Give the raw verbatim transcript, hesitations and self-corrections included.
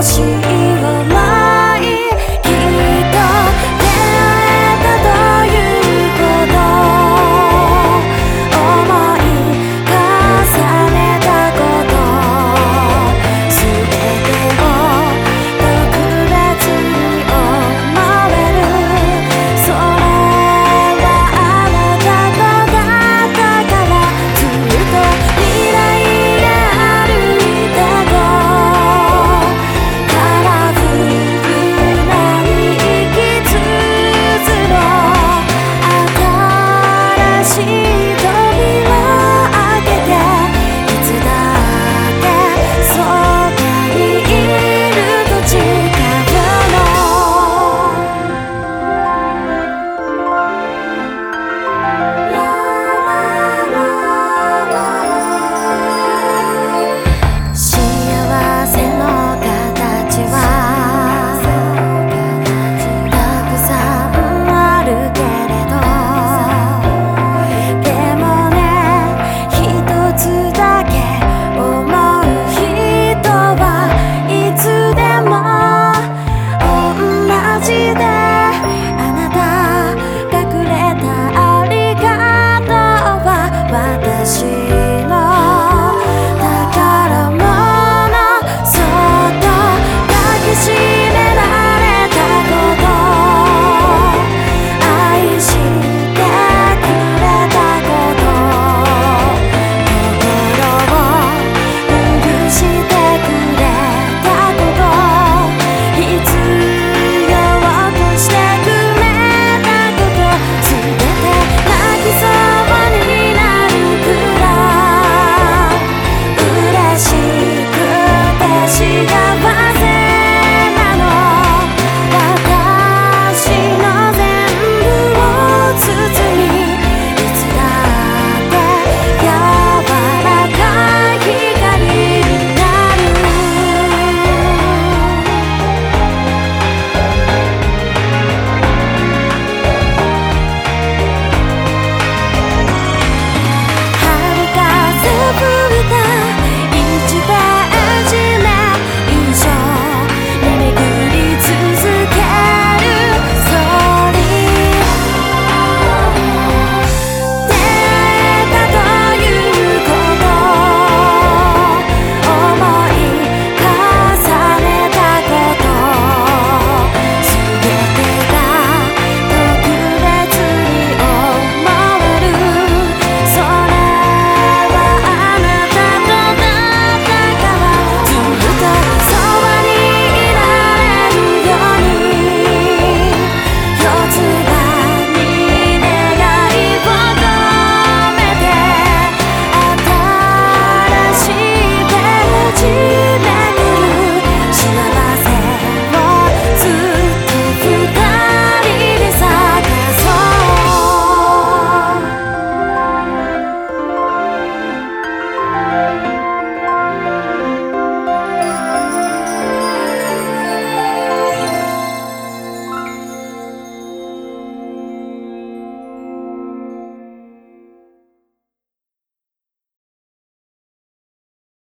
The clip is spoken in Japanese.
しい思い、きっと出会えたということ思い重ねたことすべてを特別に思える、それはあなたとだったからずっと未来へ歩いてこうカラフルな生きつづろう、新しい扉開けていつだってそばにいると誓うの。幸せの形はたくさんあるけれど、でもね一つだけ思う人はいつでも同じで、あなた隠れたありがとうは私の宝物、そっと抱きしめられたこと、愛してくれたこと、心を許してくれたこと、必要としてくれたこと、すべて泣きそうになるくらい嬉しくて幸せ